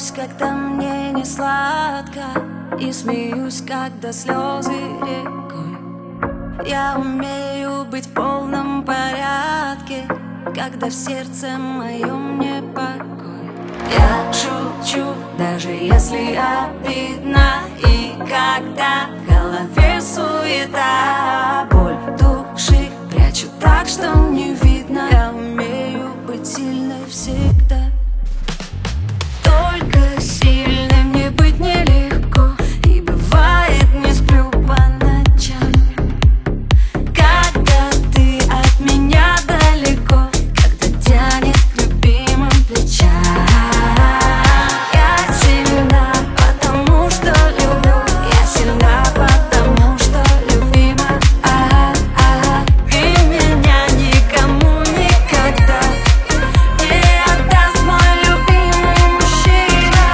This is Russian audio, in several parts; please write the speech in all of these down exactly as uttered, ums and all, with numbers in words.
Улыбаюсь, когда мне не сладко, и смеюсь, когда слезы рекой. Я умею быть в полном порядке, когда в сердце моем не покой. Я шучу, даже если обидно, и когда в голове суета, боль души прячу так, что не видно. Я умею быть сильной всегда. Только сильной мне быть нелегко, и бывает не сплю по ночам, когда ты от меня далеко, когда тянет к любимым плечам. Я сильна, потому что люблю, я сильна, потому что любима. А-а-а. И меня никому никогда не отдаст мой любимый мужчина.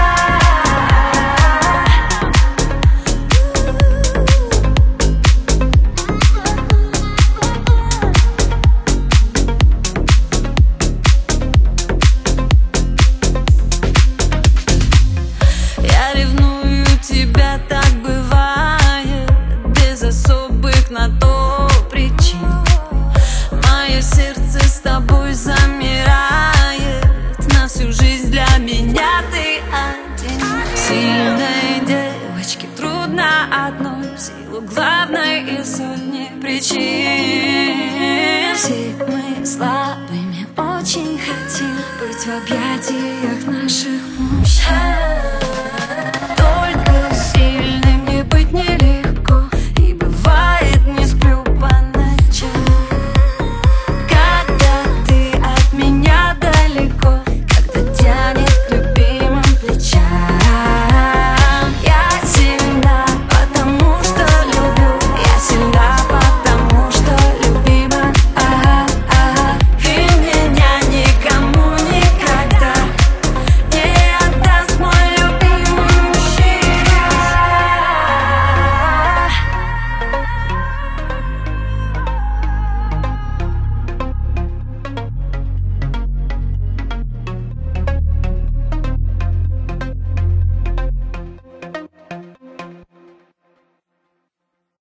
Я ревную тебя, так бывает, без особых на то причин. Мое сердце с тобой замирает, на всю жизнь для меня ты один. Сильной девочке трудно одной, в силу главной из сотни причин. Все мы слабыми очень хотим быть в объятиях наших мужчин.